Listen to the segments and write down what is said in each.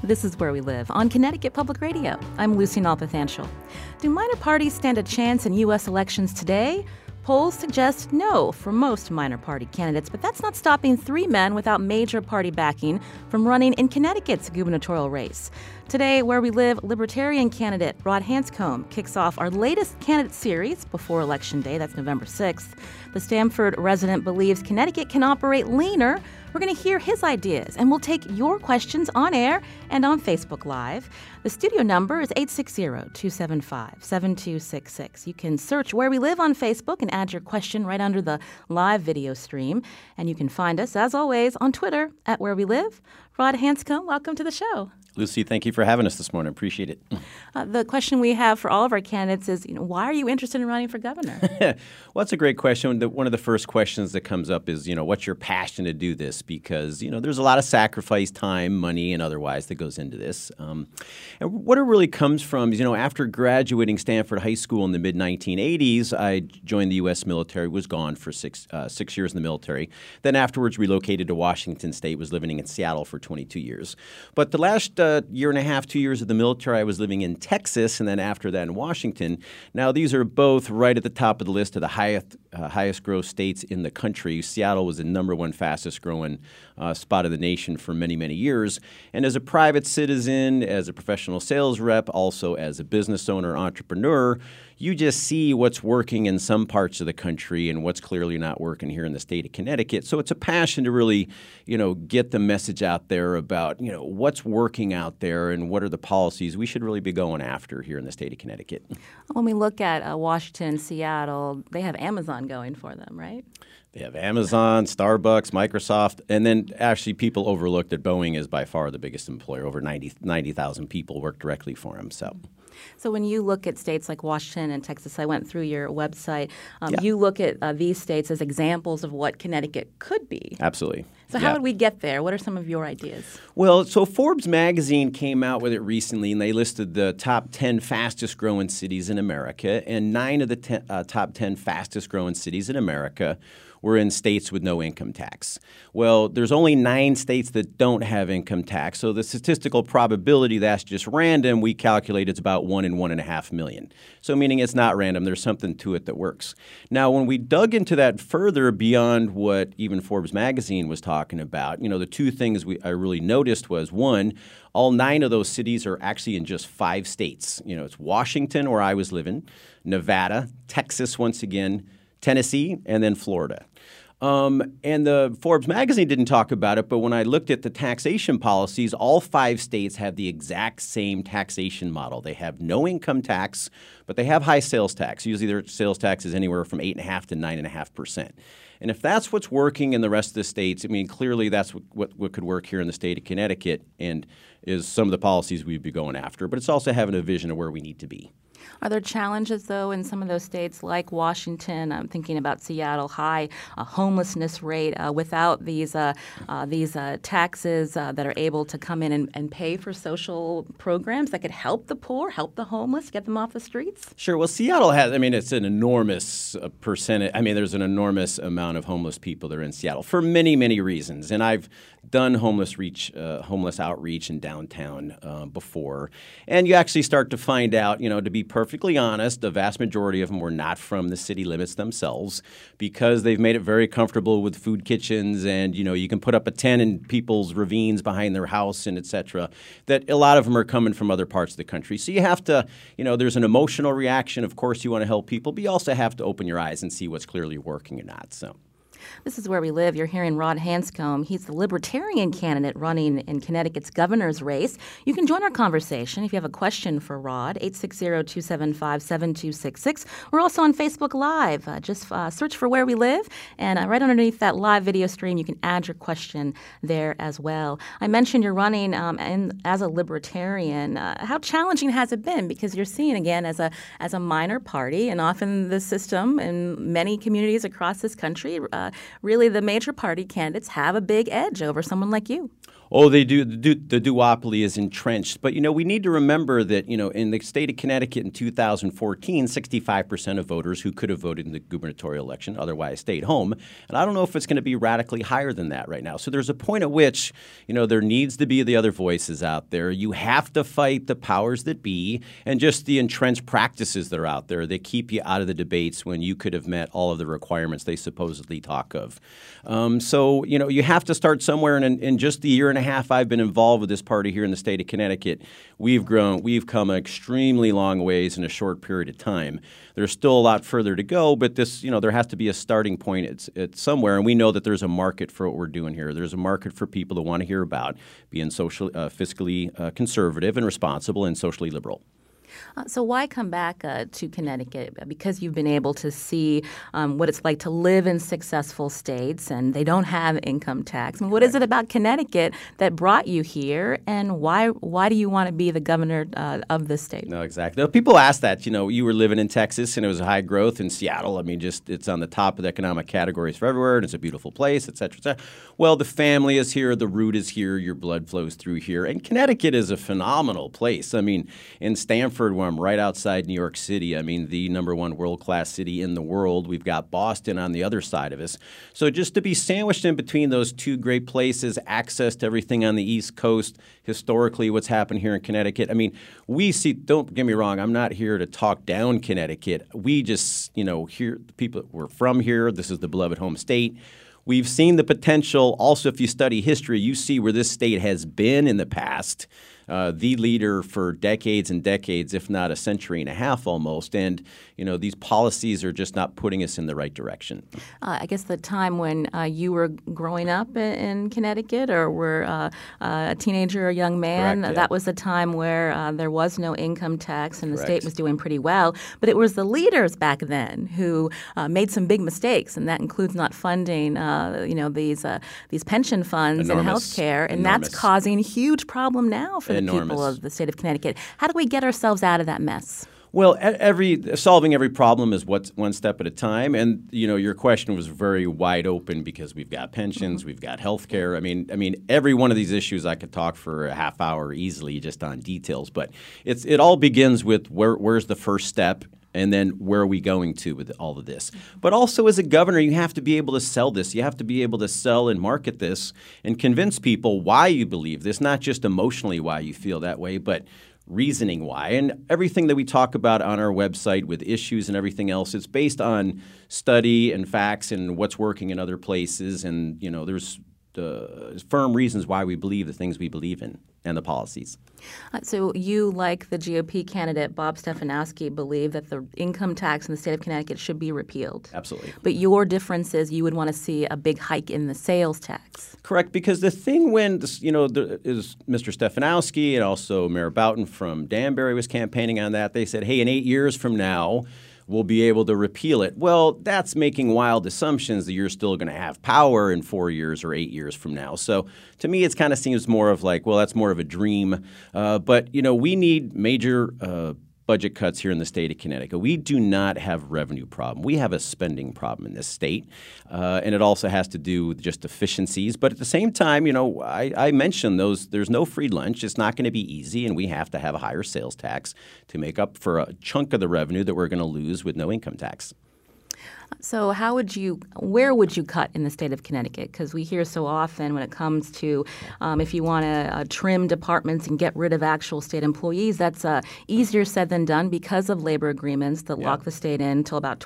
This is Where We Live on Connecticut Public Radio. I'm Lucy Nalpathanchel. Do minor parties stand a chance in U.S. elections today? Polls suggest no for most minor party candidates, but that's not stopping three men without major party backing from running in Connecticut's gubernatorial race. Today, Where We Live, Libertarian candidate Rod Hanscom kicks off our latest candidate series before Election Day. That's November 6th. The Stamford resident believes Connecticut can operate leaner. We're going to hear his ideas, and we'll take your questions on air and on Facebook Live. The studio number is 860-275-7266. You can search Where We Live on Facebook and add your question right under the live video stream. And you can find us, as always, on Twitter at Where We Live. Rod Hanscom, welcome to the show. Lucy, thank you for having us this morning. Appreciate it. The question we have for all of our candidates is, why are you interested in running for governor? Well, that's a great question. One of the first questions that comes up is, what's your passion to do this? Because, there's a lot of sacrifice, time, money, and otherwise that goes into this. And what it really comes from is, after graduating Stanford High School in the mid-1980s, I joined the U.S. military, was gone for six years in the military. Then afterwards relocated to Washington State, was living in Seattle for 22 years. But the last year and a half, 2 years of the military, I was living in Texas, and then after that in Washington. Now, these are both right at the top of the list of the highest growth states in the country. Seattle was the number one fastest growing spot of the nation for many, many years. And as a private citizen, as a professional sales rep, also as a business owner, entrepreneur, you just see what's working in some parts of the country and what's clearly not working here in the state of Connecticut. So it's a passion to really, get the message out there about, what's working out there and what are the policies we should really be going after here in the state of Connecticut. When we look at Washington, Seattle, they have Amazon going for them, right? They have Amazon, Starbucks, Microsoft, and then actually people overlooked that Boeing is by far the biggest employer. Over 90,000 people work directly for them. So when you look at states like Washington and Texas, I went through your website, you look at these states as examples of what Connecticut could be. Absolutely. So how would we get there? What are some of your ideas? Well, so Forbes magazine came out with it recently, and they listed the top 10 fastest growing cities in America, and 9 of the top 10 fastest growing cities in America were in states with no income tax. Well, there's only 9 states that don't have income tax, so the statistical probability that's just random, we calculate it's about 1 in 1.5 million. So meaning it's not random, there's something to it that works. Now, when we dug into that further beyond what even Forbes magazine was talking about, the two things I really noticed was, one, all 9 of those cities are actually in just 5 states. It's Washington, where I was living, Nevada, Texas once again, Tennessee, and then Florida. And the Forbes magazine didn't talk about it, but when I looked at the taxation policies, all 5 states have the exact same taxation model. They have no income tax, but they have high sales tax. Usually their sales tax is anywhere from 8.5% to 9.5%. And if that's what's working in the rest of the states, clearly that's what could work here in the state of Connecticut and is some of the policies we'd be going after. But it's also having a vision of where we need to be. Are there challenges, though, in some of those states like Washington? I'm thinking about Seattle, high homelessness rate without these taxes that are able to come in and pay for social programs that could help the poor, help the homeless, get them off the streets? Sure. Well, Seattle has, it's an enormous percentage. There's an enormous amount of homeless people that are in Seattle for many, many reasons. And I've done homeless outreach in downtown before. And you actually start to find out, to be perfectly honest, the vast majority of them were not from the city limits themselves because they've made it very comfortable with food kitchens and, you can put up a tent in people's ravines behind their house and et cetera, that a lot of them are coming from other parts of the country. So you have to, there's an emotional reaction. Of course, you want to help people, but you also have to open your eyes and see what's clearly working or not. So. This is Where We Live. You're hearing Rod Hanscom. He's the Libertarian candidate running in Connecticut's governor's race. You can join our conversation if you have a question for Rod, 860-275-7266. We're also on Facebook Live. Just search for Where We Live, and right underneath that live video stream, you can add your question there as well. I mentioned you're running as a Libertarian. How challenging has it been? Because you're seen, again, as a minor party, and often the system in many communities across this country really the major party candidates have a big edge over someone like you. Oh, they do. The duopoly is entrenched. But, we need to remember that, in the state of Connecticut in 2014, 65% of voters who could have voted in the gubernatorial election otherwise stayed home. And I don't know if it's going to be radically higher than that right now. So there's a point at which, there needs to be the other voices out there. You have to fight the powers that be and just the entrenched practices that are out there that keep you out of the debates when you could have met all of the requirements they supposedly talk of. So, you have to start somewhere. And in just the year and a half I've been involved with this party here in the state of Connecticut, we've come an extremely long ways in a short period of time. There's still a lot further to go, but this, there has to be a starting point it's somewhere, and we know that there's a market for what we're doing here. There's a market for people that want to hear about being fiscally conservative and responsible and socially liberal. So why come back to Connecticut? Because you've been able to see what it's like to live in successful states, and they don't have income tax. I mean, what is it about Connecticut that brought you here, and why do you want to be the governor of this state? No, exactly. Now, people ask that. You were living in Texas, and it was high growth in Seattle. I mean, it's on the top of the economic categories for everywhere, and it's a beautiful place, et cetera, et cetera. Well, the family is here, the root is here, your blood flows through here, and Connecticut is a phenomenal place. I mean, in Stamford, where I'm right outside New York City, I mean, the number one world-class city in the world. We've got Boston on the other side of us. So just to be sandwiched in between those two great places, access to everything on the East Coast, historically what's happened here in Connecticut. I mean, we see, don't get me wrong, I'm not here to talk down Connecticut. We just, here, people, we're from here. This is the beloved home state. We've seen the potential. Also, if you study history, you see where this state has been in the past. The leader for decades and decades, if not a century and a half almost. And, these policies are just not putting us in the right direction. I guess the time when you were growing up in Connecticut or were a teenager or a young man, Correct, yeah. That was the time where there was no income tax and the Correct. state was doing pretty well. But it was the leaders back then who made some big mistakes, and that includes not funding, these pension funds and health care. And Enormous. that's causing a huge problem now for the Enormous. people of the state of Connecticut. How do we get ourselves out of that mess? Well, solving every problem is what's one step at a time. And, your question was very wide open because we've got pensions, we've got health care. I mean, every one of these issues I could talk for a half hour easily just on details. But it all begins with where's the first step? And then where are we going to with all of this? But also as a governor, you have to be able to sell this. You have to be able to sell and market this and convince people why you believe this, not just emotionally why you feel that way, but reasoning why. And everything that we talk about on our website with issues and everything else, it's based on study and facts and what's working in other places. And, there's firm reasons why we believe the things we believe in and the policies. So you, like the GOP candidate Bob Stefanowski, believe that the income tax in the state of Connecticut should be repealed. Absolutely. But your difference is you would want to see a big hike in the sales tax. Correct, because the thing when, there is Mr. Stefanowski and also Mayor Boughton from Danbury was campaigning on that. They said, hey, in 8 years from now, we'll be able to repeal it. Well, that's making wild assumptions that you're still going to have power in 4 years or 8 years from now. So to me, it kind of seems more of like, well, that's more of a dream. But, we need major budget cuts here in the state of Connecticut. We do not have a revenue problem. We have a spending problem in this state. And it also has to do with just efficiencies. But at the same time, I mentioned there's no free lunch. It's not going to be easy. And we have to have a higher sales tax to make up for a chunk of the revenue that we're going to lose with no income tax. So where would you cut in the state of Connecticut? Because we hear so often when it comes to if you want to trim departments and get rid of actual state employees, that's easier said than done because of labor agreements that lock the state in until about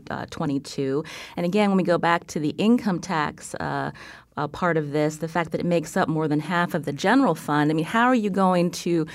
2022. And again, when we go back to the income tax part of this, the fact that it makes up more than half of the general fund, I mean, how are you going to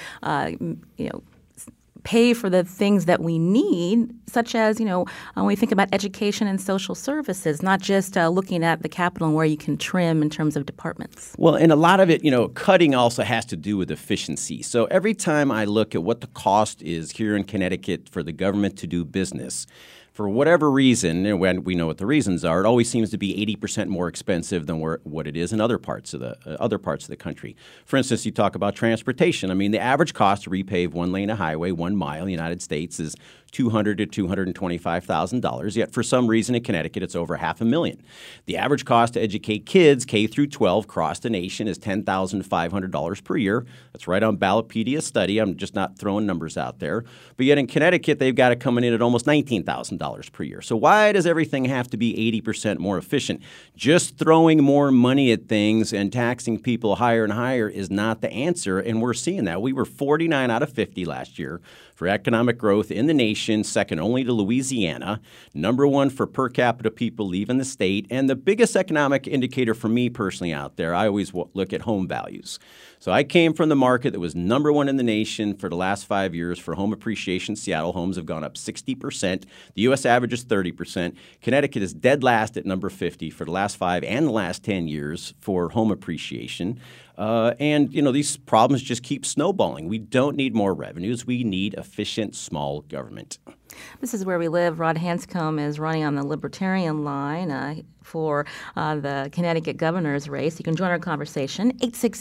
pay for the things that we need, such as, when we think about education and social services, not just looking at the capital and where you can trim in terms of departments? Well, and a lot of it, cutting also has to do with efficiency. So every time I look at what the cost is here in Connecticut for the government to do business for whatever reason, and when we know what the reasons are, it always seems to be 80% more expensive than what it is in other parts of the country. For instance, you talk about transportation. I mean, the average cost to repave one lane of highway, 1 mile in the United States is $200,000 to $225,000. Yet for some reason in Connecticut, it's over $500,000. The average cost to educate kids K through 12 across the nation is $10,500 per year. That's right on Ballotpedia's study. I'm just not throwing numbers out there. But yet in Connecticut, they've got it coming in at almost $19,000 per year. So why does everything have to be 80% more efficient? Just throwing more money at things and taxing people higher and higher is not the answer, and we're seeing that. We were 49 out of 50 last year for economic growth in the nation, second only to Louisiana, number one for per capita people leaving the state, and the biggest economic indicator for me personally out there, I always look at home values. So I came from the market that was number one in the nation for the last 5 years for home appreciation. Seattle homes have gone up 60%. The U.S. average is 30%. Connecticut is dead last at number 50 for the last 5 and the last 10 years for home appreciation. And, these problems just keep snowballing. We don't need more revenues. We need efficient small government. This is Where We Live. Rod Hanscom is running on the Libertarian line for the Connecticut governor's race. You can join our conversation,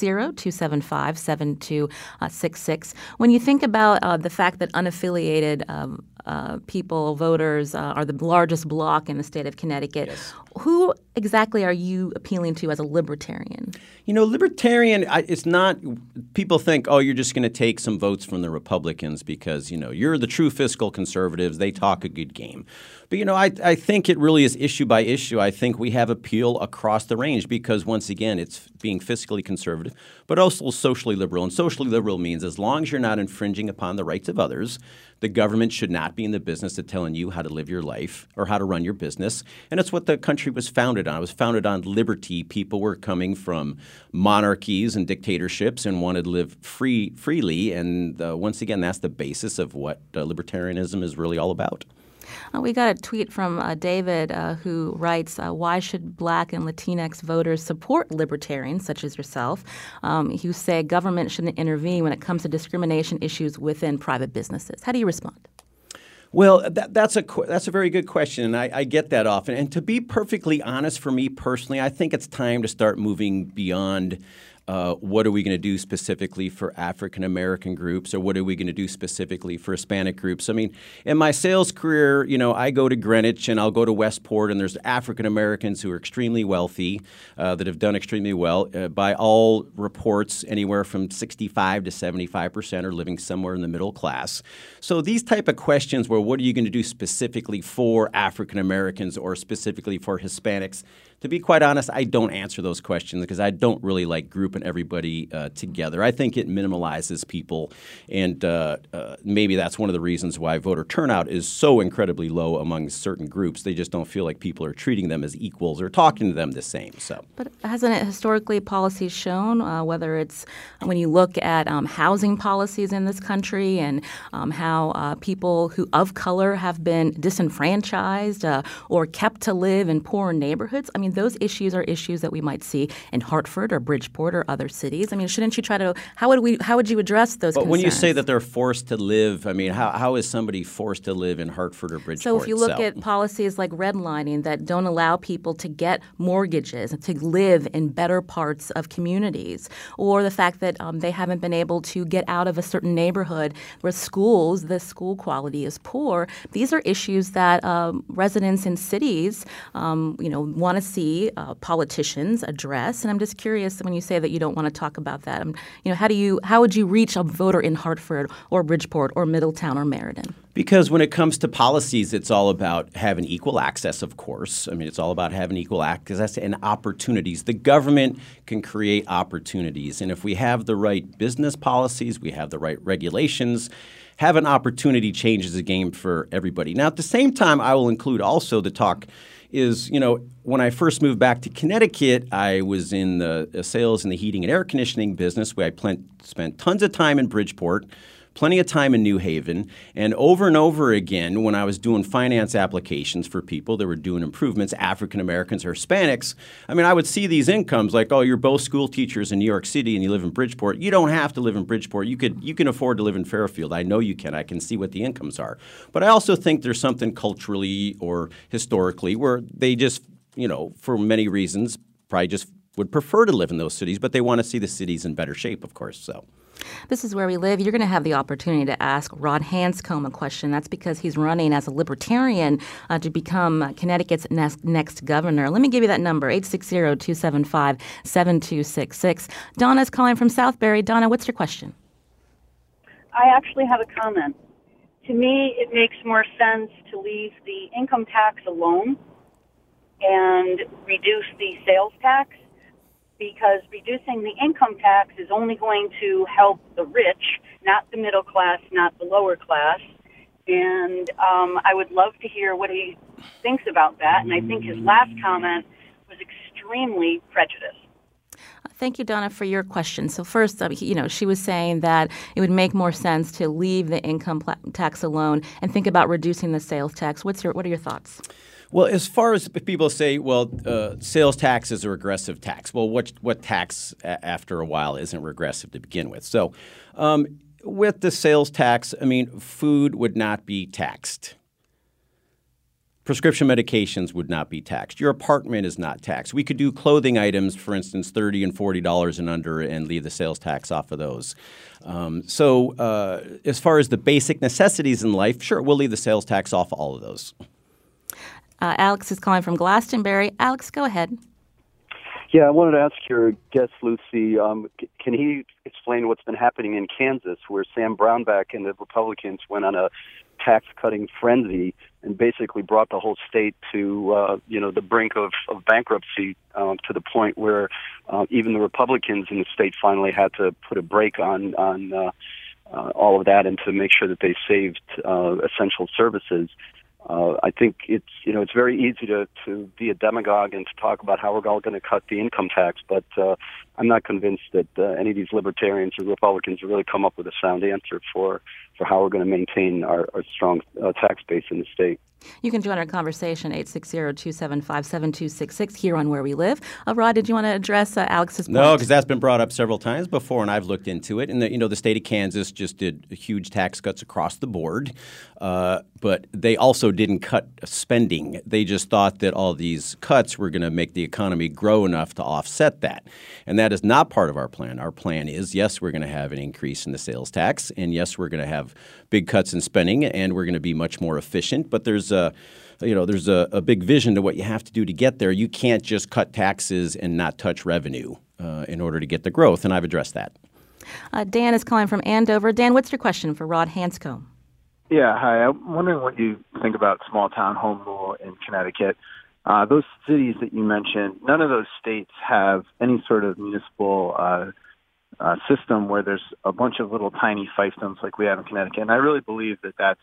860-275-7266. When you think about the fact that unaffiliated people, voters, are the largest bloc in the state of Connecticut, yes, who exactly are you appealing to as a libertarian? Libertarian, it's not – people think, oh, you're just going to take some votes from the Republicans because, you're the true fiscal conservatives. They talk a good game. But, I think it really is issue by issue. I think we have appeal across the range because, once again, it's being fiscally conservative, but also socially liberal. And socially liberal means as long as you're not infringing upon the rights of others, the government should not be in the business of telling you how to live your life or how to run your business. And it's what the country was founded on. It was founded on liberty. People were coming from monarchies and dictatorships and wanted to live freely. And once again, that's the basis of what libertarianism is really all about. We got a tweet from David who writes, why should Black and Latinx voters support libertarians such as yourself who say government shouldn't intervene when it comes to discrimination issues within private businesses? How do you respond? Well, that's a very good question, and I get that often. And to be perfectly honest, for me personally, I think it's time to start moving beyond what are we going to do specifically for African American groups, or what are we going to do specifically for Hispanic groups? I mean, in my sales career, I go to Greenwich and I'll go to Westport, and there's African Americans who are extremely wealthy that have done extremely well. By all reports, anywhere from 65 to 75% are living somewhere in the middle class. So these type of questions where what are you going to do specifically for African Americans or specifically for Hispanics, to be quite honest, I don't answer those questions because I don't really like grouping everybody together. I think it minimalizes people, and maybe that's one of the reasons why voter turnout is so incredibly low among certain groups. They just don't feel like people are treating them as equals or talking to them the same. So, but hasn't it historically policies shown, whether it's when you look at housing policies in this country and how people who of color have been disenfranchised or kept to live in poor neighborhoods? I mean, those issues are issues that we might see in Hartford or Bridgeport or other cities. I mean, shouldn't you try to – how would you address those concerns? But when you say that they're forced to live, I mean, how is somebody forced to live in Hartford or Bridgeport? So if you look at policies like redlining that don't allow people to get mortgages and to live in better parts of communities, or the fact that they haven't been able to get out of a certain neighborhood where the school quality is poor, these are issues that residents in cities, want to see politicians address. And I'm just curious, when you say that you don't want to talk about that, how would you reach a voter in Hartford or Bridgeport or Middletown or Meriden? Because when it comes to policies, it's all about having equal access, of course. I mean, it's all about having equal access and opportunities. The government can create opportunities. And if we have the right business policies, we have the right regulations, having opportunity changes the game for everybody. Now, at the same time, I will include also the talk is, when I first moved back to Connecticut, I was in the sales and the heating and air conditioning business where I spent tons of time in Bridgeport, plenty of time in New Haven. And over again, when I was doing finance applications for people that were doing improvements, African Americans or Hispanics, I mean, I would see these incomes like, oh, you're both school teachers in New York City and you live in Bridgeport. You don't have to live in Bridgeport. You can afford to live in Fairfield. I know you can. I can see what the incomes are. But I also think there's something culturally or historically where they just, for many reasons, probably just would prefer to live in those cities, but they want to see the cities in better shape, of course. So. This is Where We Live. You're going to have the opportunity to ask Rod Hanscom a question. That's because he's running as a libertarian to become Connecticut's next governor. Let me give you that number, 860-275-7266. Donna's calling from Southbury. Donna, what's your question? I actually have a comment. To me, it makes more sense to leave the income tax alone and reduce the sales tax, because reducing the income tax is only going to help the rich, not the middle class, not the lower class. And I would love to hear what he thinks about that. And I think his last comment was extremely prejudiced. Thank you, Donna, for your question. So first, she was saying that it would make more sense to leave the income tax alone and think about reducing the sales tax. What are your thoughts? Well, as far as people say, sales tax is a regressive tax. Well, what tax after a while isn't regressive to begin with? So with the sales tax, food would not be taxed. Prescription medications would not be taxed. Your apartment is not taxed. We could do clothing items, for instance, $30 and $40 and under, and leave the sales tax off of those. So as far as the basic necessities in life, sure, we'll leave the sales tax off all of those. Alex is calling from Glastonbury. Alex, go ahead. Yeah, I wanted to ask your guest, Lucy, can he explain what's been happening in Kansas, where Sam Brownback and the Republicans went on a tax-cutting frenzy and basically brought the whole state to, the brink of bankruptcy, to the point where even the Republicans in the state finally had to put a brake on all of that and to make sure that they saved essential services. I think it's very easy to be a demagogue and to talk about how we're all going to cut the income tax, but I'm not convinced that any of these libertarians or Republicans have really come up with a sound answer for how we're going to maintain our strong tax base in the state. You can join our conversation, 860-275-7266, here on Where We Live. Rod, did you want to address Alex's point? No, because that's been brought up several times before, and I've looked into it. And the state of Kansas just did huge tax cuts across the board, but they also didn't cut spending. They just thought that all these cuts were going to make the economy grow enough to offset that. And that is not part of our plan. Our plan is, yes, we're going to have an increase in the sales tax, and yes, we're going to have big cuts in spending, and we're going to be much more efficient. But there's a big vision to what you have to do to get there. You can't just cut taxes and not touch revenue in order to get the growth, and I've addressed that. Dan is calling from Andover. Dan, what's your question for Rod Hanscom? Yeah, hi. I'm wondering what you think about small-town home rule in Connecticut. Those cities that you mentioned, none of those states have any sort of municipal system where there's a bunch of little tiny fiefdoms like we have in Connecticut. And I really believe that that's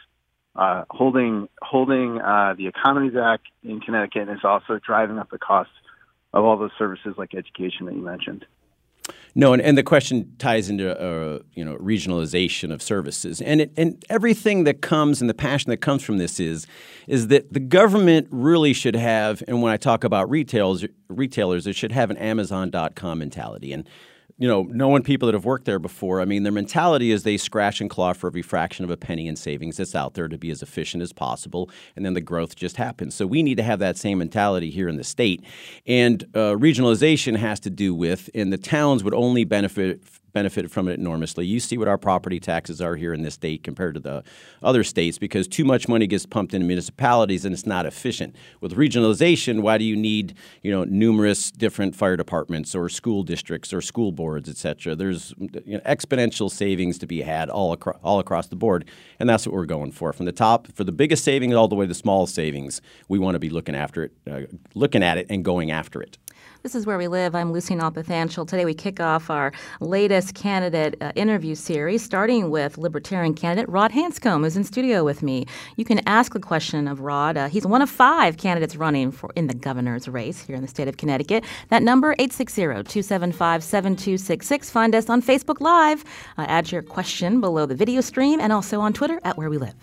holding the Economies Act in Connecticut, and is also driving up the cost of all those services like education that you mentioned. No, and the question ties into regionalization of services, and everything that comes and the passion that comes from this is that the government really should have, and when I talk about retailers, it should have an Amazon.com mentality. And knowing people that have worked there before, their mentality is they scratch and claw for every fraction of a penny in savings that's out there to be as efficient as possible, and then the growth just happens. So we need to have that same mentality here in the state. And regionalization has to do with, and the towns would only benefited from it enormously. You see what our property taxes are here in this state compared to the other states, because too much money gets pumped into municipalities and it's not efficient. With regionalization, why do you need numerous different fire departments or school districts or school boards, et cetera? There's exponential savings to be had all across the board, and that's what we're going for. From the top, for the biggest savings all the way to the smallest savings, we want to be looking at it and going after it. This is Where We Live. I'm Lucy Nalpathanchel. Today we kick off our latest candidate interview series, starting with Libertarian candidate Rod Hanscom, who's in studio with me. You can ask the question of Rod. He's one of 5 candidates running in the governor's race here in the state of Connecticut. That number, 860-275-7266. Find us on Facebook Live. Add your question below the video stream and also on Twitter at Where We Live.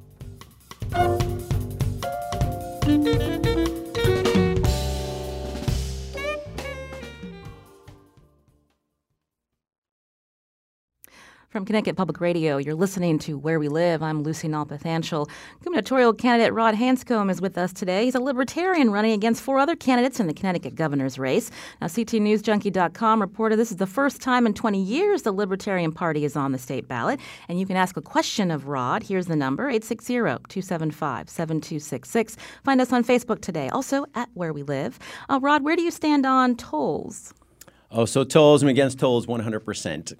From Connecticut Public Radio, you're listening to Where We Live. I'm Lucy Nalpathanchel. Gubernatorial candidate Rod Hanscom is with us today. He's a libertarian running against 4 other candidates in the Connecticut governor's race. Now, CTNewsJunkie.com reported this is the first time in 20 years the Libertarian Party is on the state ballot. And you can ask a question of Rod. Here's the number, 860-275-7266. Find us on Facebook today, also at Where We Live. Rod, where do you stand on tolls? Oh, so tolls, I'm against tolls 100%.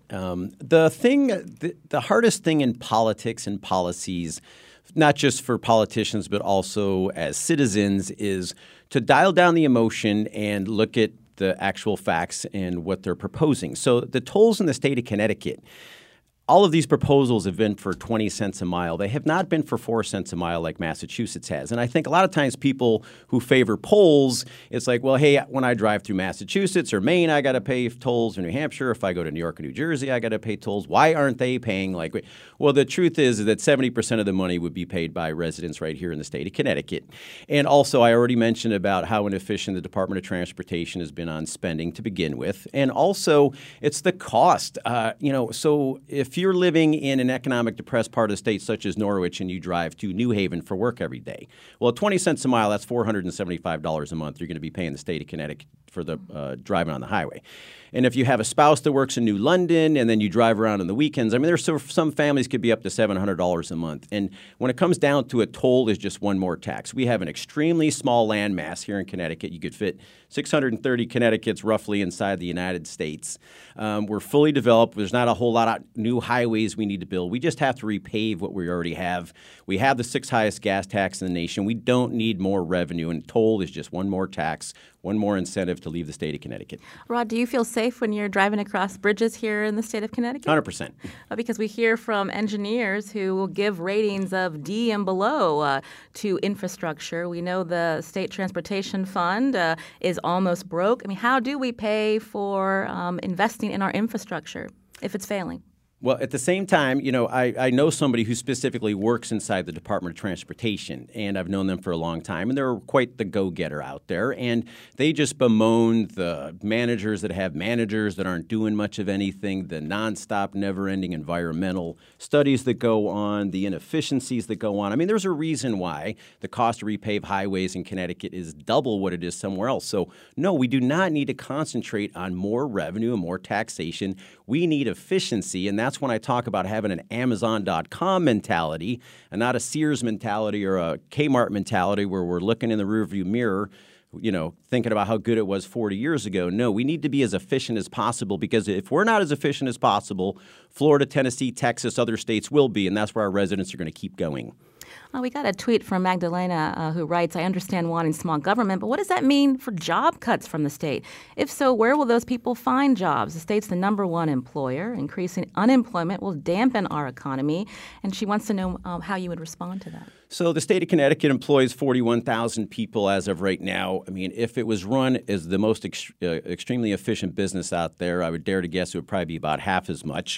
The hardest thing in politics and policies, not just for politicians, but also as citizens, is to dial down the emotion and look at the actual facts and what they're proposing. So the tolls in the state of Connecticut, all of these proposals have been for 20 cents a mile. They have not been for 4 cents a mile like Massachusetts has. And I think a lot of times people who favor tolls, it's like, well, hey, when I drive through Massachusetts or Maine, I got to pay tolls, or New Hampshire. If I go to New York or New Jersey, I got to pay tolls. Why aren't they paying like? Well, the truth is that 70% of the money would be paid by residents right here in the state of Connecticut. And also, I already mentioned about how inefficient the Department of Transportation has been on spending to begin with. And also, it's the cost. So if you're living in an economic depressed part of the state such as Norwich and you drive to New Haven for work every day, well, at 20 cents a mile, that's $475 a month you're going to be paying the state of Connecticut for the driving on the highway. And if you have a spouse that works in New London and then you drive around on the weekends, I mean, there's some families could be up to $700 a month. And when it comes down to it, toll is just one more tax. We have an extremely small landmass here in Connecticut. You could fit 630 Connecticut's roughly inside the United States. We're fully developed. There's not a whole lot of new highways we need to build. We just have to repave what we already have. We have the 6th highest gas tax in the nation. We don't need more revenue, and toll is just one more tax, one more incentive to leave the state of Connecticut. Rod, do you feel safe when you're driving across bridges here in the state of Connecticut? 100%. Because we hear from engineers who will give ratings of D and below to infrastructure. We know the State Transportation Fund is almost broke. I mean, how do we pay for investing in our infrastructure if it's failing? Well, at the same time, I know somebody who specifically works inside the Department of Transportation, and I've known them for a long time, and they're quite the go-getter out there. And they just bemoan the managers that have managers that aren't doing much of anything, the nonstop, never-ending environmental studies that go on, the inefficiencies that go on. I mean, there's a reason why the cost to repave highways in Connecticut is double what it is somewhere else. So, no, we do not need to concentrate on more revenue and more taxation. We need efficiency, and that's when I talk about having an Amazon.com mentality and not a Sears mentality or a Kmart mentality where we're looking in the rearview mirror, thinking about how good it was 40 years ago. No, we need to be as efficient as possible, because if we're not as efficient as possible, Florida, Tennessee, Texas, other states will be, and that's where our residents are going to keep going. We got a tweet from Magdalena who writes, I understand wanting small government, but what does that mean for job cuts from the state? If so, where will those people find jobs? The state's the #1 employer. Increasing unemployment will dampen our economy. And she wants to know how you would respond to that. So the state of Connecticut employs 41,000 people as of right now. I mean, if it was run as the most extremely efficient business out there, I would dare to guess it would probably be about half as much.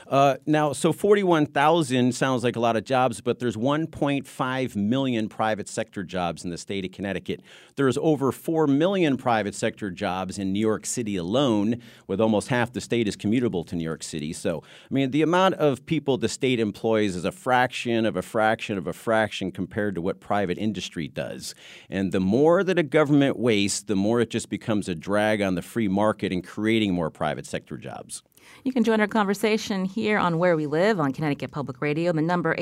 So 41,000 sounds like a lot of jobs, but there's 1.5 million private sector jobs in the state of Connecticut. There's over 4 million private sector jobs in New York City alone, with almost half the state is commutable to New York City. So, I mean, the amount of people the state employs is a fraction of a fraction of a fraction compared to what private industry does. And the more that a government wastes, the more it just becomes a drag on the free market and creating more private sector jobs. You can join our conversation here on Where We Live on Connecticut Public Radio. The number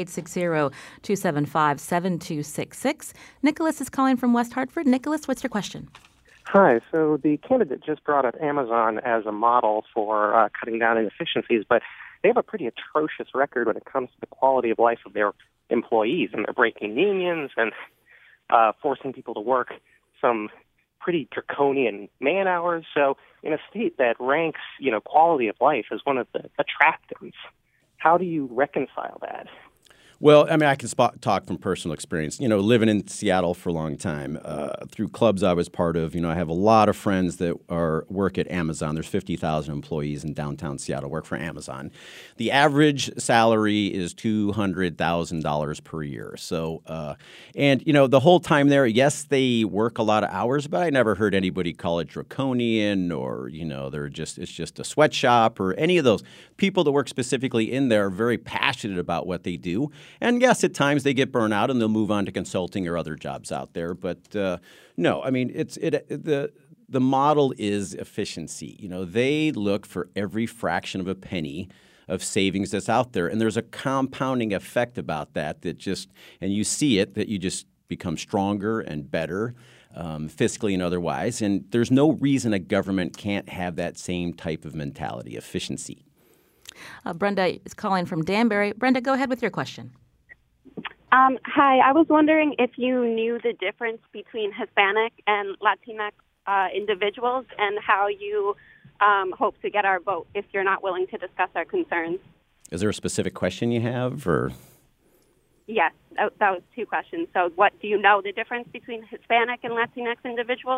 860-275-7266. Nicholas is calling from West Hartford. Nicholas, what's your question? Hi. So the candidate just brought up Amazon as a model for cutting down inefficiencies, but they have a pretty atrocious record when it comes to the quality of life of their employees, and they're breaking unions and forcing people to work some pretty draconian man hours. So in a state that ranks, quality of life as one of the attractants, how do you reconcile that? Well, I mean, I can talk from personal experience. Living in Seattle for a long time, through clubs I was part of, I have a lot of friends that work at Amazon. There's 50,000 employees in downtown Seattle work for Amazon. The average salary is $200,000 per year. So, the whole time there, yes, they work a lot of hours, but I never heard anybody call it draconian or, it's just a sweatshop or any of those. People that work specifically in there are very passionate about what they do. And yes, at times they get burnt out and they'll move on to consulting or other jobs out there. But no, I mean, the model is efficiency. They look for every fraction of a penny of savings that's out there. And there's a compounding effect about that and you see it, that you just become stronger and better fiscally and otherwise. And there's no reason a government can't have that same type of mentality, efficiency. Brenda is calling from Danbury. Brenda, go ahead with your question. Hi, I was wondering if you knew the difference between Hispanic and Latinx individuals and how you hope to get our vote if you're not willing to discuss our concerns. Is there a specific question you have? Or? Yes, that was two questions. So what do you know the difference between Hispanic and Latinx individuals?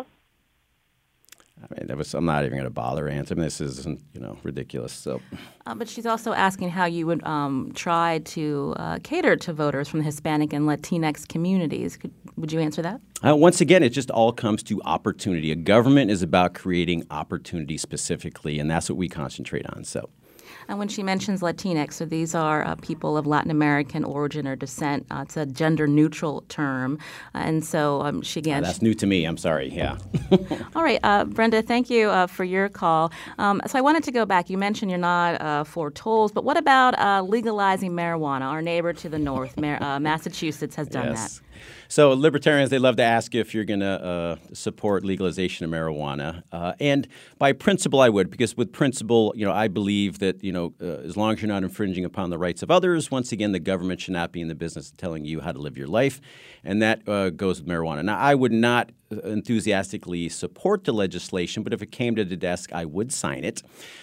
I mean, I'm not even going to bother answering. This isn't, ridiculous. So, but she's also asking how you would try to cater to voters from the Hispanic and Latinx communities. Would you answer that? Once again, it just all comes to opportunity. A government is about creating opportunity specifically, and that's what we concentrate on. So. And when she mentions Latinx, so these are people of Latin American origin or descent. It's a gender-neutral term. And so she again... that's new to me. I'm sorry. Yeah. All right. Brenda, thank you for your call. So I wanted to go back. You mentioned you're not for tolls, but what about legalizing marijuana? Our neighbor to the north, Massachusetts, has done that. So libertarians, they love to ask if you're going to support legalization of marijuana. And by principle, I would, because with principle, I believe that, as long as you're not infringing upon the rights of others, once again, the government should not be in the business of telling you how to live your life. And that goes with marijuana. Now, I would not enthusiastically support the legislation, but if it came to the desk, I would sign it.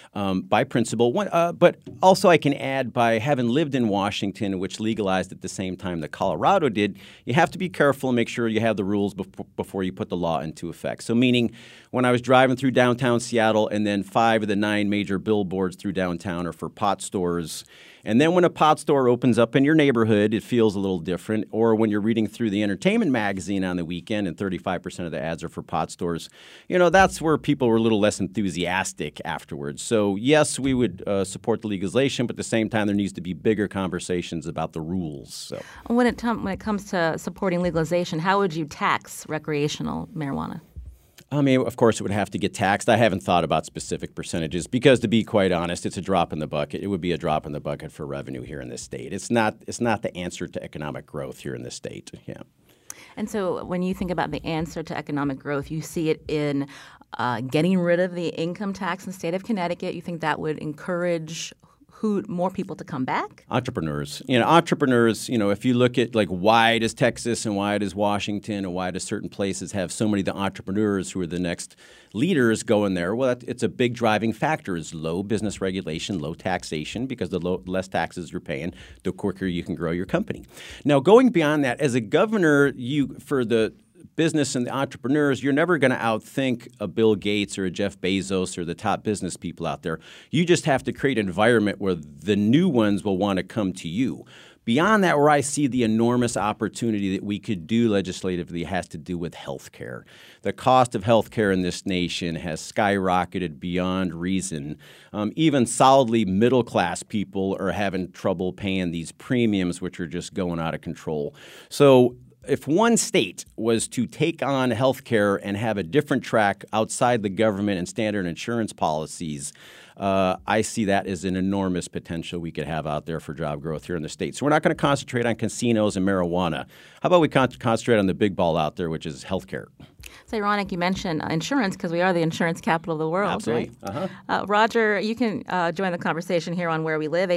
By principle. But also I can add, by having lived in Washington, which legalized at the same time that Colorado did, you have to be careful and make sure you have the rules before you put the law into effect. So meaning when I was driving through downtown Seattle and then 5 of the 9 major billboards through downtown are for pot stores, and then when a pot store opens up in your neighborhood, it feels a little different. Or when you're reading through the entertainment magazine on the weekend and 35% of the ads are for pot stores, that's where people were a little less enthusiastic afterwards. So yes, we would support the legalization, but at the same time, there needs to be bigger conversations about the rules. So when it comes to supporting legalization, how would you tax recreational marijuana? I mean, of course, it would have to get taxed. I haven't thought about specific percentages because, to be quite honest, it's a drop in the bucket. It would be a drop in the bucket for revenue here in this state. It's not the answer to economic growth here in this state. Yeah. And so when you think about the answer to economic growth, you see it in getting rid of the income tax in the state of Connecticut. You think that would encourage more people to come back? Entrepreneurs. If you look at why does Texas and why does Washington and why does certain places have so many of the entrepreneurs who are the next leaders go in there? Well, it's a big driving factor is low business regulation, low taxation, because the less taxes you're paying, the quicker you can grow your company. Now, going beyond that, as a governor, for the business and the entrepreneurs, you're never going to outthink a Bill Gates or a Jeff Bezos or the top business people out there. You just have to create an environment where the new ones will want to come to you. Beyond that, where I see the enormous opportunity that we could do legislatively has to do with health care. The cost of health care in this nation has skyrocketed beyond reason. Even solidly middle-class people are having trouble paying these premiums, which are just going out of control. So if one state was to take on health care and have a different track outside the government and standard insurance policies, I see that as an enormous potential we could have out there for job growth here in the state. So we're not going to concentrate on casinos and marijuana. How about we concentrate on the big ball out there, which is health care? It's ironic you mentioned insurance because we are the insurance capital of the world. Absolutely. Right? Roger, you can join the conversation here on Where We Live,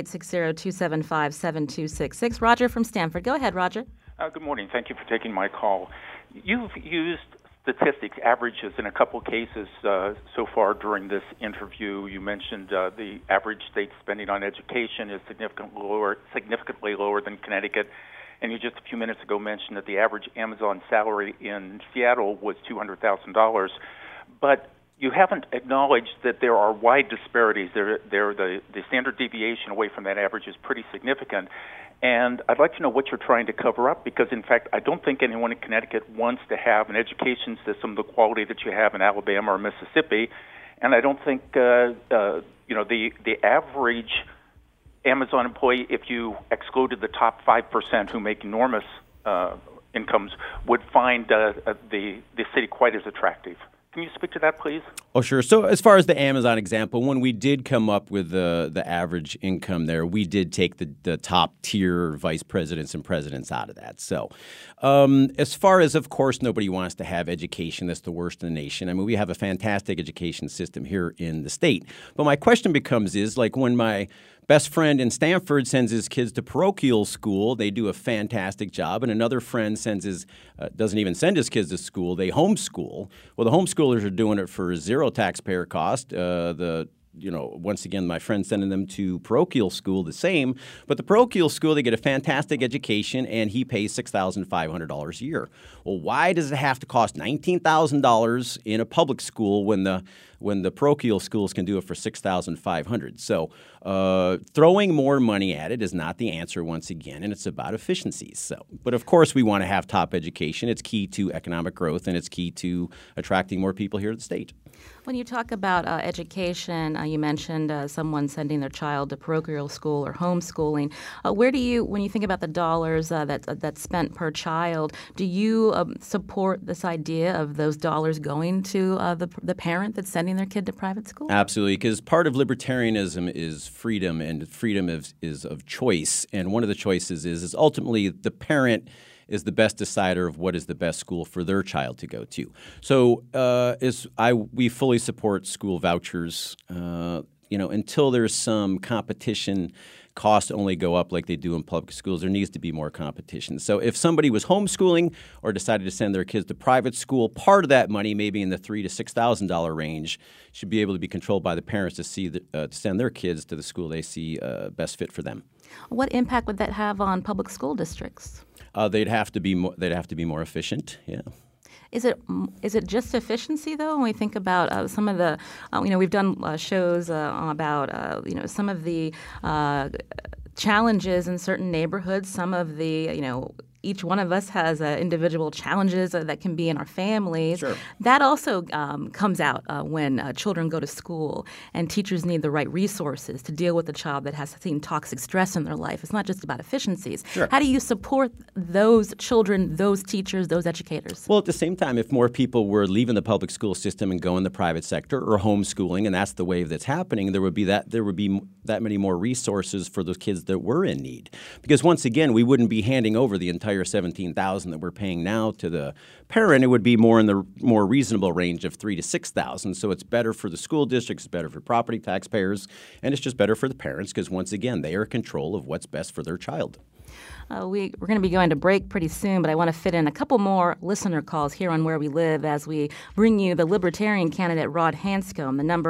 860-275-7266. Roger from Stanford. Go ahead, Roger. Good morning. Thank you for taking my call. You've used statistics, averages in a couple cases so far during this interview. You mentioned the average state spending on education is significantly lower than Connecticut. And you just a few minutes ago mentioned that the average Amazon salary in Seattle was $200,000. But you haven't acknowledged that there are wide disparities. The standard deviation away from that average is pretty significant. And I'd like to know what you're trying to cover up, because, in fact, I don't think anyone in Connecticut wants to have an education system of the quality that you have in Alabama or Mississippi. And I don't think, the average Amazon employee, if you excluded the top 5% who make enormous incomes, would find the city quite as attractive. Can you speak to that, please? Oh, sure. So as far as the Amazon example, when we did come up with the average income there, we did take the top tier vice presidents and presidents out of that. So as far as, of course, nobody wants to have education that's the worst in the nation. I mean, we have a fantastic education system here in the state. But my question becomes is, like, when my best friend in Stamford sends his kids to parochial school, they do a fantastic job, and another friend doesn't even send his kids to school, they homeschool. Well, the homeschoolers are doing it for zero taxpayer cost. Once again, my friend sending them to parochial school, the same. But the parochial school, they get a fantastic education, and he pays $6,500 a year. Well, why does it have to cost $19,000 in a public school when the parochial schools can do it for $6,500? So throwing more money at it is not the answer once again, and it's about efficiencies. But of course, we want to have top education. It's key to economic growth, and it's key to attracting more people here to the state. When you talk about education, you mentioned someone sending their child to parochial school or homeschooling. Where do you, when you think about the dollars that's spent per child, do you support this idea of those dollars going to the parent that's sending their kid to private school? Absolutely, because part of libertarianism is freedom, and freedom is of choice. And one of the choices is ultimately the parent is the best decider of what is the best school for their child to go to. So we fully support school vouchers. Until there's some competition, costs only go up like they do in public schools. There needs to be more competition. So if somebody was homeschooling or decided to send their kids to private school, part of that money, maybe in the $3,000 to $6,000 range, should be able to be controlled by the parents to send their kids to the school they see best fit for them. What impact would that have on public school districts? They'd have to be more efficient. Yeah. Is it just efficiency though? When we think about some of the, we've done shows about some of the challenges in certain neighborhoods. Some of the each one of us has individual challenges that can be in our families. Sure. That also comes out when children go to school, and teachers need the right resources to deal with a child that has seen toxic stress in their life. It's not just about efficiencies. Sure. How do you support those children, those teachers, those educators? Well, at the same time, if more people were leaving the public school system and going the private sector or homeschooling, and that's the wave that's happening, there would be that many more resources for those kids that were in need. Because once again, we wouldn't be handing over the entire $17,000 that we're paying now to the parent. It would be more in the more reasonable range of $3,000 to $6,000. So it's better for the school districts, it's better for property taxpayers, and it's just better for the parents because once again, they are in control of what's best for their child. We're going to be going to break pretty soon, but I want to fit in a couple more listener calls here on Where We Live as we bring you the Libertarian candidate Rod Hanscom. The number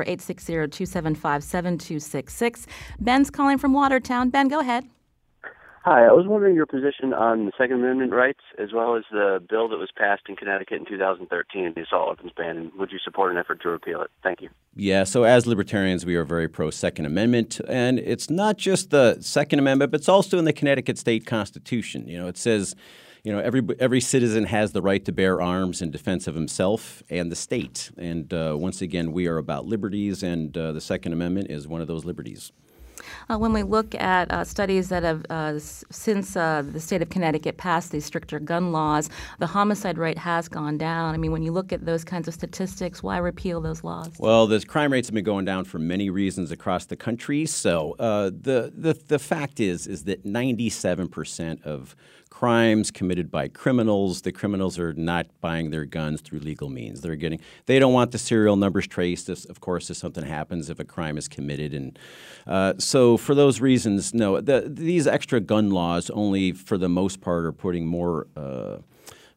860-275-7266. Ben's calling from Watertown. Ben, go ahead. Hi, I was wondering your position on the Second Amendment rights as well as the bill that was passed in Connecticut in 2013, the assault weapons ban, and would you support an effort to repeal it? Thank you. Yeah, so as libertarians, we are very pro-Second Amendment, and it's not just the Second Amendment, but it's also in the Connecticut State Constitution. It says, every citizen has the right to bear arms in defense of himself and the state. And once again, we are about liberties, and the Second Amendment is one of those liberties. When we look at studies that have, since the state of Connecticut passed these stricter gun laws, the homicide rate has gone down. I mean, when you look at those kinds of statistics, why repeal those laws? Well, the crime rates have been going down for many reasons across the country. So the fact is that 97% of crimes committed by criminals, the criminals are not buying their guns through legal means. They don't want the serial numbers traced, of course, if something happens, if a crime is committed. And so for those reasons, no, these extra gun laws only, for the most part, are putting more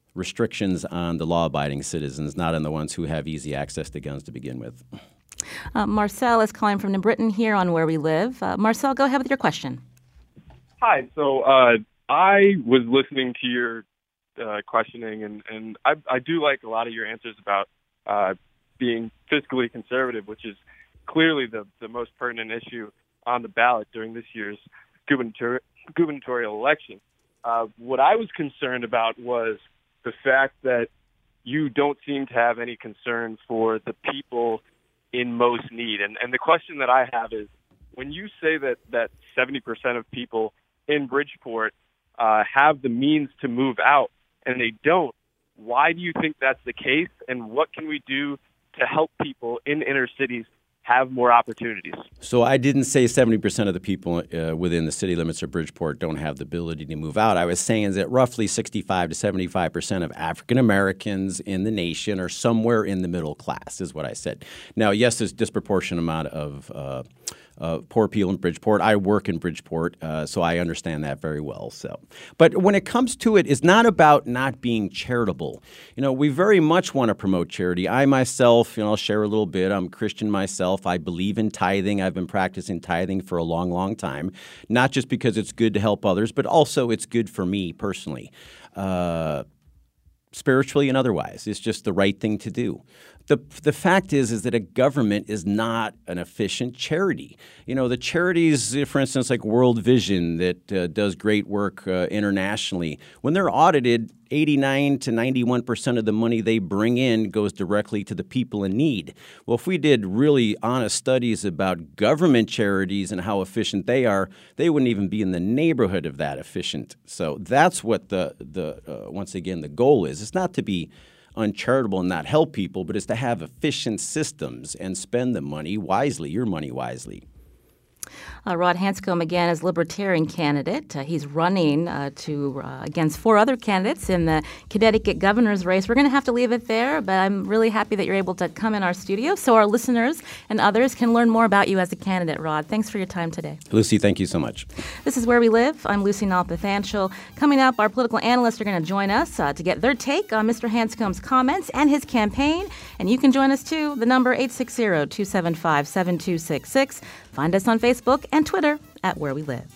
restrictions on the law-abiding citizens, not on the ones who have easy access to guns to begin with. Marcel is calling from New Britain here on Where We Live. Marcel, go ahead with your question. Hi. So I was listening to your questioning, and I do like a lot of your answers about being fiscally conservative, which is clearly the most pertinent issue on the ballot during this year's gubernatorial election. What I was concerned about was the fact that you don't seem to have any concern for the people in most need. And the question that I have is, when you say that 70% of people in Bridgeport have the means to move out and they don't, why do you think that's the case? And what can we do to help people in inner cities have more opportunities? So I didn't say 70% of the people within the city limits of Bridgeport don't have the ability to move out. I was saying that roughly 65 to 75% of African Americans in the nation are somewhere in the middle class, is what I said. Now, yes, there's a disproportionate amount of poor people in Bridgeport. I work in Bridgeport, so I understand that very well. But when it comes to it, it's not about not being charitable. We very much want to promote charity. I myself, I'll share a little bit. I'm Christian myself. I believe in tithing. I've been practicing tithing for a long, long time, not just because it's good to help others, but also it's good for me personally. Spiritually and otherwise. It's just the right thing to do. The fact is that a government is not an efficient charity. The charities, for instance, like World Vision that does great work internationally, when they're audited, 89 to 91% of the money they bring in goes directly to the people in need. Well, if we did really honest studies about government charities and how efficient they are, they wouldn't even be in the neighborhood of that efficient. So that's what once again, the goal is. It's not to be uncharitable and not help people, but it's to have efficient systems and spend the money wisely, your money wisely. Rod Hanscom, again, is Libertarian candidate. He's running against four other candidates in the Connecticut governor's race. We're going to have to leave it there, but I'm really happy that you're able to come in our studio so our listeners and others can learn more about you as a candidate, Rod. Thanks for your time today. Lucy, thank you so much. This is Where We Live. I'm Lucy Nalpathanchel. Coming up, our political analysts are going to join us to get their take on Mr. Hanscom's comments and his campaign. And you can join us, too. The number 860-275-7266. Find us on Facebook and Twitter at Where We Live.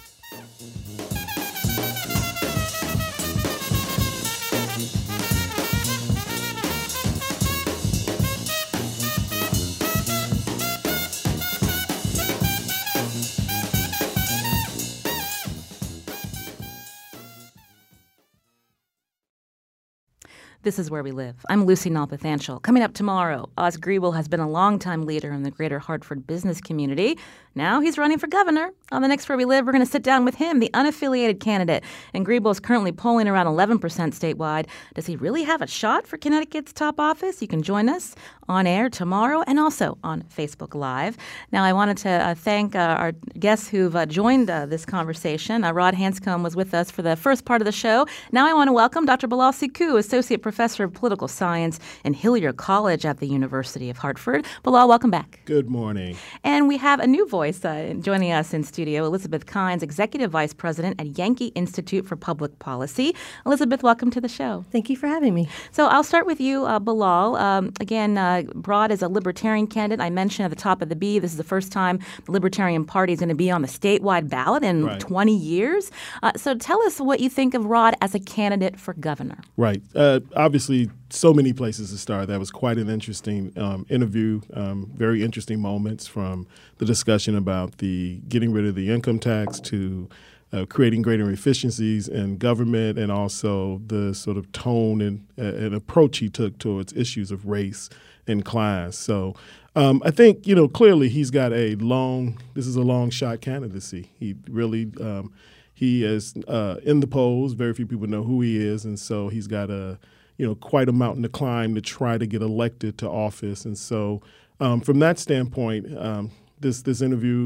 This is Where We Live. I'm Lucy Nalpathanchel. Coming up tomorrow, Oz Greenwald has been a longtime leader in the greater Hartford business community. Now he's running for governor. On the next Where We Live, we're going to sit down with him, the unaffiliated candidate. And Greenwald is currently polling around 11% statewide. Does he really have a shot for Connecticut's top office? You can join us on air tomorrow and also on Facebook Live. Now, I wanted to thank our guests who've joined this conversation. Rod Hanscom was with us for the first part of the show. Now I want to welcome Dr. Bilal Sekou, Associate Professor of Political Science in Hillier College at the University of Hartford. Bilal, welcome back. Good morning. And we have a new voice joining us in studio, Elizabeth Kynes, Executive Vice President at Yankee Institute for Public Policy. Elizabeth, welcome to the show. Thank you for having me. So I'll start with you, Bilal. Rod is a Libertarian candidate. I mentioned at the top of the B, this is the first time the Libertarian Party is going to be on the statewide ballot in 20 years. So tell us what you think of Rod as a candidate for governor. Right. Obviously, so many places to start. That was quite an interesting interview, very interesting moments from the discussion about the getting rid of the income tax to creating greater efficiencies in government, and also the sort of tone and approach he took towards issues of race and class. So I think, clearly he's got this is a long shot candidacy. He really, he is in the polls. Very few people know who he is. And so he's got quite a mountain to climb to try to get elected to office. And so from that standpoint, this interview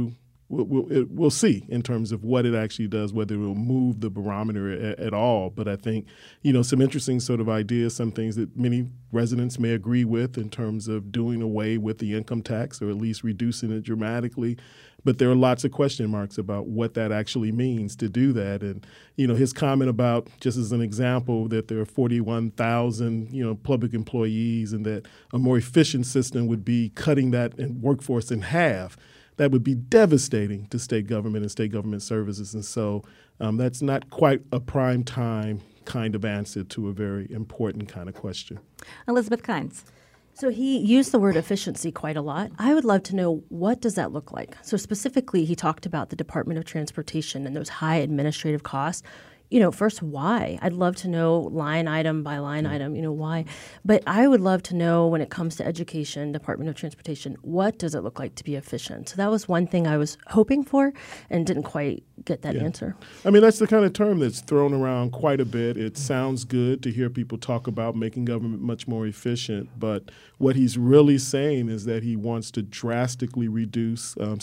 we'll see in terms of what it actually does, whether it will move the barometer at all. But I think, some interesting sort of ideas, some things that many residents may agree with in terms of doing away with the income tax or at least reducing it dramatically. But there are lots of question marks about what that actually means to do that. And, his comment about, just as an example, that there are 41,000, public employees and that a more efficient system would be cutting that workforce in half. That would be devastating to state government and state government services. And so that's not quite a prime time kind of answer to a very important kind of question. Elizabeth Kynes. So he used the word efficiency quite a lot. I would love to know, what does that look like? So specifically, he talked about the Department of Transportation and those high administrative costs. First, why? I'd love to know line item by line item, why. But I would love to know, when it comes to education, Department of Transportation, what does it look like to be efficient? So that was one thing I was hoping for and didn't quite get that answer. I mean, that's the kind of term that's thrown around quite a bit. It sounds good to hear people talk about making government much more efficient, but what he's really saying is that he wants to drastically reduce the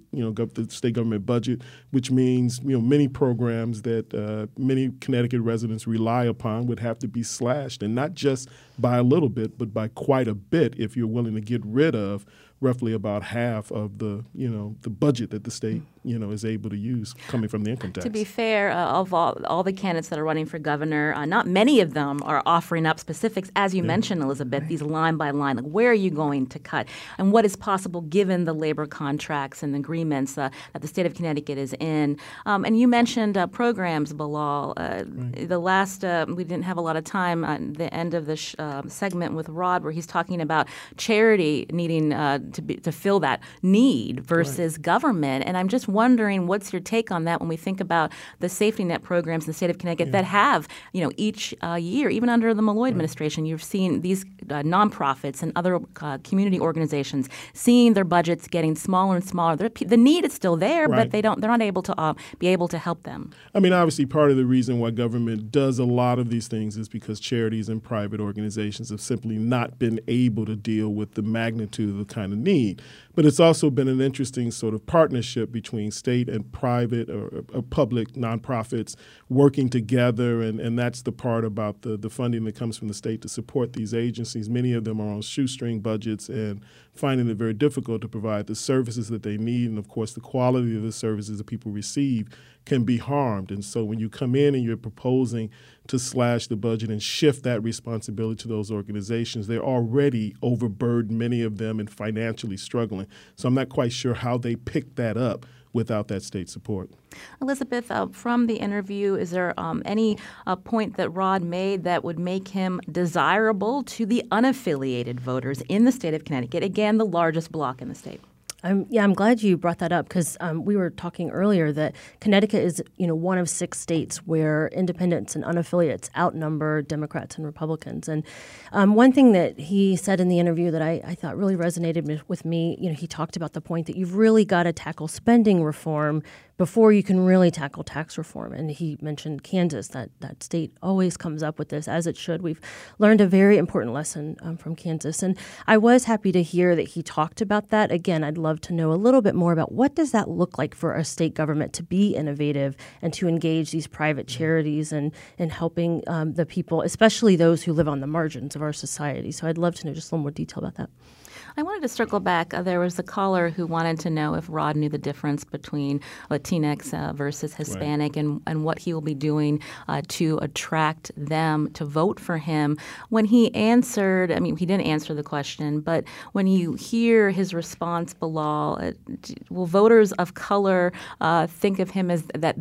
state government budget, which means many programs that many Connecticut residents rely upon would have to be slashed, and not just by a little bit, but by quite a bit if you're willing to get rid of roughly about half of the budget that the state is able to use coming from the income tax. To be fair, of all the candidates that are running for governor, not many of them are offering up specifics, as you mentioned, Elizabeth, these line by line, like where are you going to cut and what is possible given the labor contracts and agreements that the state of Connecticut is in. And you mentioned programs, Bilal. The last, we didn't have a lot of time at the end of the segment with Rod, where he's talking about charity needing to fill that need versus government. And I'm just wondering, what's your take on that when we think about the safety net programs in the state of Connecticut that have, each year, even under the Malloy administration, you've seen these nonprofits and other community organizations seeing their budgets getting smaller and smaller. The need is still there, but they're not able to be able to help them. I mean, obviously, part of the reason why government does a lot of these things is because charities and private organizations have simply not been able to deal with the magnitude of the kind of need. But it's also been an interesting sort of partnership between state and private or public nonprofits working together, and that's the part about the funding that comes from the state to support these agencies. Many of them are on shoestring budgets and finding it very difficult to provide the services that they need, and of course the quality of the services that people receive can be harmed. And so when you come in and you're proposing to slash the budget and shift that responsibility to those organizations, they're already overburdened, many of them, and financially struggling. So I'm not quite sure how they pick that up without that state support. Elizabeth, from the interview, is there any point that Rod made that would make him desirable to the unaffiliated voters in the state of Connecticut, again, the largest bloc in the state? I'm glad you brought that up, because we were talking earlier that Connecticut is, one of 6 states where independents and unaffiliates outnumber Democrats and Republicans. And one thing that he said in the interview that I thought really resonated with me, he talked about the point that you've really got to tackle spending reform before you can really tackle tax reform. And he mentioned Kansas. That state always comes up with this, as it should. We've learned a very important lesson from Kansas. And I was happy to hear that he talked about that. Again, I'd love to know a little bit more about what does that look like for a state government to be innovative and to engage these private charities and helping the people, especially those who live on the margins of our society. So I'd love to know just a little more detail about that. I wanted to circle back. There was a caller who wanted to know if Rod knew the difference between Latinx versus Hispanic and what he will be doing to attract them to vote for him. When he answered, he didn't answer the question, but when you hear his response, Bilal, will voters of color think of him as that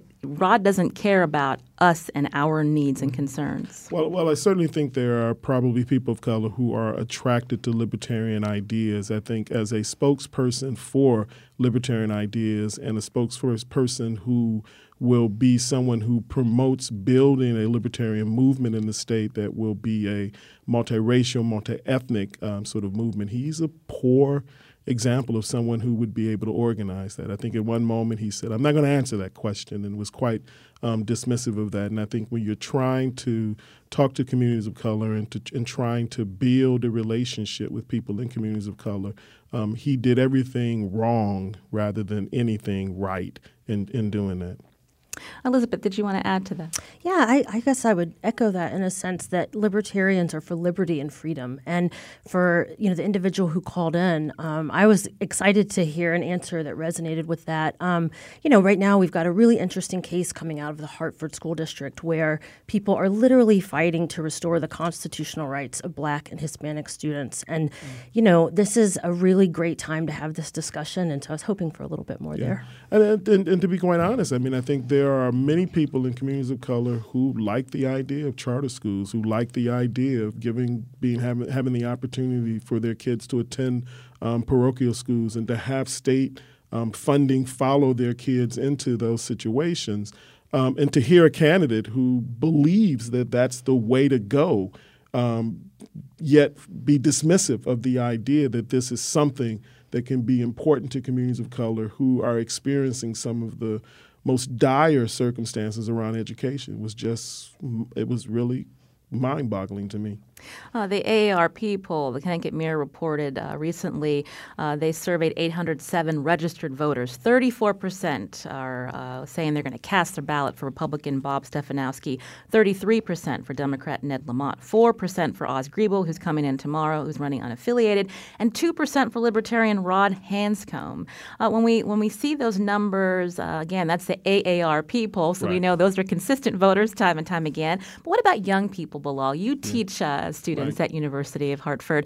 Rod doesn't care about us and our needs and concerns? Well, I certainly think there are probably people of color who are attracted to libertarian ideas. I think as a spokesperson for libertarian ideas and a spokesperson who will be someone who promotes building a libertarian movement in the state that will be a multiracial, multi-ethnic sort of movement. He's a poor example of someone who would be able to organize that. I think at one moment he said, "I'm not going to answer that question," and was quite dismissive of that. And I think when you're trying to talk to communities of color and trying to build a relationship with people in communities of color, he did everything wrong rather than anything right in doing that. Elizabeth, did you want to add to that? Yeah, I guess I would echo that in a sense that libertarians are for liberty and freedom. And for the individual who called in, I was excited to hear an answer that resonated with that. Right now we've got a really interesting case coming out of the Hartford School District where people are literally fighting to restore the constitutional rights of Black and Hispanic students. And, this is a really great time to have this discussion. And so I was hoping for a little bit more there. And to be quite honest, I mean, I think there are many people in communities of color who like the idea of charter schools, who like the idea of having the opportunity for their kids to attend parochial schools and to have state funding follow their kids into those situations. And to hear a candidate who believes that that's the way to go, yet be dismissive of the idea that this is something that can be important to communities of color who are experiencing some of the most dire circumstances around education it was really mind-boggling to me. The AARP poll, the Connecticut Mirror reported recently, they surveyed 807 registered voters. 34% are saying they're going to cast their ballot for Republican Bob Stefanowski, 33% for Democrat Ned Lamont, 4% for Oz Griebel, who's coming in tomorrow, who's running unaffiliated, and 2% for Libertarian Rod Hanscom. When we see those numbers, again, that's the AARP poll, so we know those are consistent voters time and time again. But what about young people, Bilal? You teach students at University of Hartford.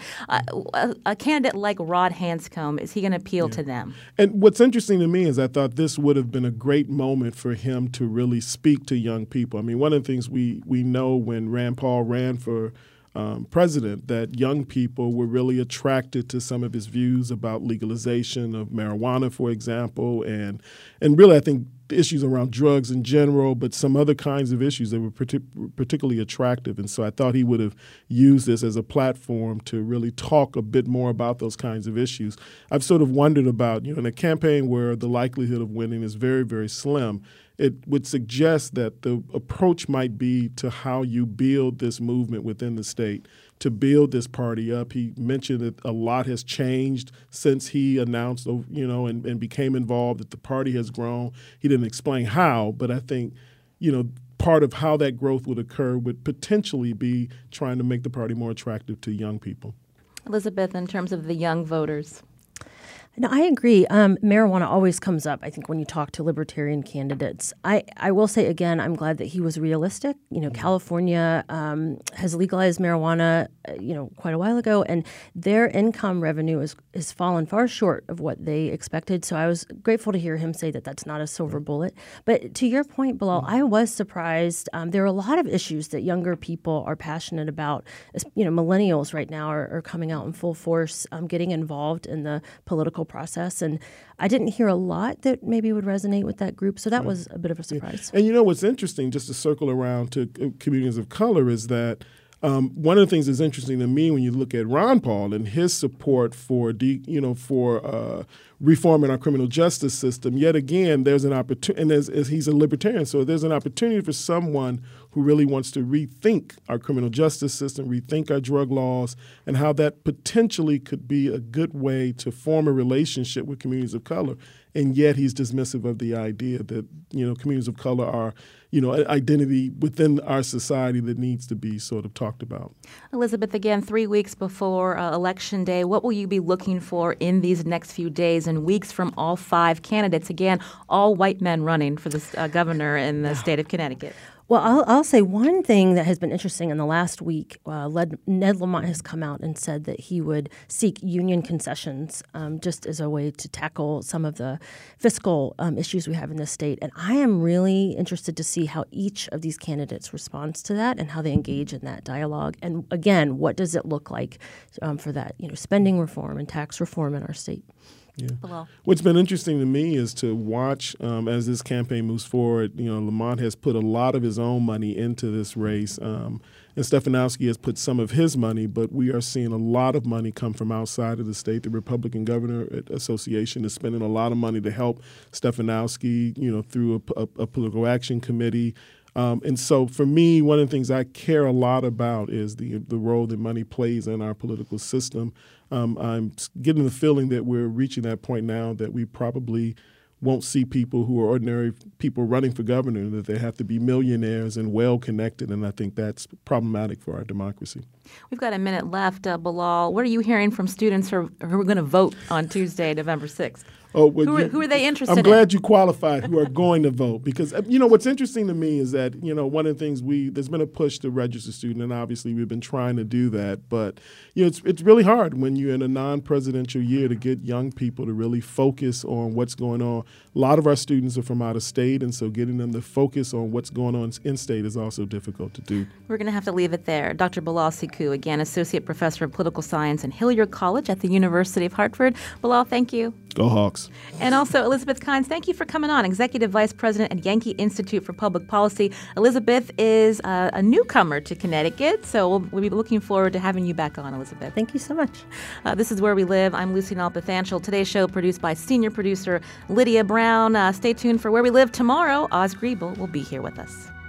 A candidate like Rod Hanscom, is he going to appeal to them? And what's interesting to me is I thought this would have been a great moment for him to really speak to young people. I mean, one of the things we know when Rand Paul ran for president, that young people were really attracted to some of his views about legalization of marijuana, for example, and really I think the issues around drugs in general, but some other kinds of issues that were particularly attractive. And so I thought he would have used this as a platform to really talk a bit more about those kinds of issues. I've sort of wondered about, in a campaign where the likelihood of winning is very, very slim, it would suggest that the approach might be to how you build this movement within the state, to build this party up. He mentioned that a lot has changed since he announced, and became involved, that the party has grown. He didn't explain how, but I think, part of how that growth would occur would potentially be trying to make the party more attractive to young people. Elizabeth, in terms of the young voters. No, I agree. Marijuana always comes up, I think, when you talk to libertarian candidates. I will say, again, I'm glad that he was realistic. California has legalized marijuana, quite a while ago, and their income revenue has fallen far short of what they expected. So I was grateful to hear him say that that's not a silver bullet. But to your point, Bilal, I was surprised. There are a lot of issues that younger people are passionate about. Millennials right now are coming out in full force, getting involved in the political process, and I didn't hear a lot that maybe would resonate with that group, so that was a bit of a surprise. And what's interesting, just to circle around to communities of color, is that one of the things that's interesting to me when you look at Ron Paul and his support for reforming our criminal justice system, yet again, there's an opportunity, and as he's a libertarian, so there's an opportunity for someone who really wants to rethink our criminal justice system, rethink our drug laws, and how that potentially could be a good way to form a relationship with communities of color. And yet he's dismissive of the idea that, communities of color are, an identity within our society that needs to be sort of talked about. Elizabeth, again, 3 weeks before Election Day, what will you be looking for in these next few days and weeks from all 5 candidates? Again, all white men running for the governor in the state of Connecticut. Well, I'll say one thing that has been interesting in the last week. Ned Lamont has come out and said that he would seek union concessions just as a way to tackle some of the fiscal issues we have in the state. And I am really interested to see how each of these candidates responds to that and how they engage in that dialogue. And again, what does it look like for that, spending reform and tax reform in our state? Yeah. What's been interesting to me is to watch as this campaign moves forward. Lamont has put a lot of his own money into this race, and Stefanowski has put some of his money, but we are seeing a lot of money come from outside of the state. The Republican Governor Association is spending a lot of money to help Stefanowski, through a political action committee. And so for me, one of the things I care a lot about is the role that money plays in our political system. I'm getting the feeling that we're reaching that point now that we probably won't see people who are ordinary people running for governor, that they have to be millionaires and well-connected, and I think that's problematic for our democracy. We've got a minute left. Bilal, what are you hearing from students who are going to vote on Tuesday, November 6th? Oh, well, who are they interested in? I'm glad you qualified who are going to vote because, what's interesting to me is that, one of the things there's been a push to register student, and obviously we've been trying to do that. But, it's really hard when you're in a non-presidential year to get young people to really focus on what's going on. A lot of our students are from out of state, and so getting them to focus on what's going on in state is also difficult to do. We're going to have to leave it there. Dr. Bilal Sekou, again, Associate Professor of Political Science in Hilliard College at the University of Hartford. Bilal, thank you. Go Hawks. And also Elizabeth Kynes, thank you for coming on, Executive Vice President at Yankee Institute for Public Policy. Elizabeth is a newcomer to Connecticut, so we'll be looking forward to having you back on, Elizabeth. Thank you so much. This is Where We Live. I'm Lucy Nalpathanchel. Today's show produced by senior producer Lydia Brown. Stay tuned for Where We Live tomorrow. Oz Griebel will be here with us.